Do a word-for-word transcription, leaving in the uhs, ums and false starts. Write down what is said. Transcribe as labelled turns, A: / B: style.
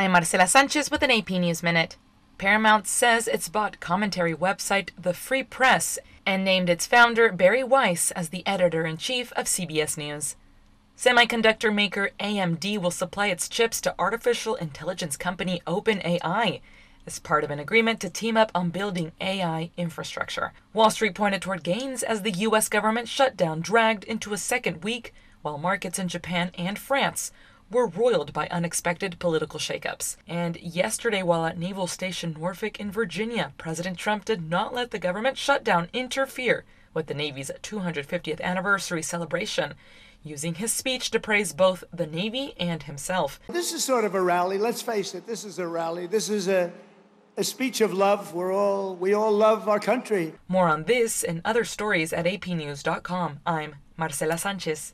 A: I'm Marcela Sanchez with an A P News Minute. Paramount says it's bought commentary website The Free Press and named its founder Bari Weiss as the editor-in-chief of C B S News. Semiconductor maker A M D will supply its chips to artificial intelligence company OpenAI as part of an agreement to team up on building A I infrastructure. Wall Street pointed toward gains as the U S government shutdown dragged into a second week, while markets in Japan and France were roiled by unexpected political shakeups. And yesterday, while at Naval Station Norfolk in Virginia, President Trump did not let the government shutdown interfere with the Navy's two hundred fiftieth anniversary celebration, using his speech to praise both the Navy and himself.
B: This is sort of a rally. Let's face it, this is a rally. This is a, a speech of love. We're all, we all love our country.
A: More on this and other stories at A P news dot com. I'm Marcela Sanchez.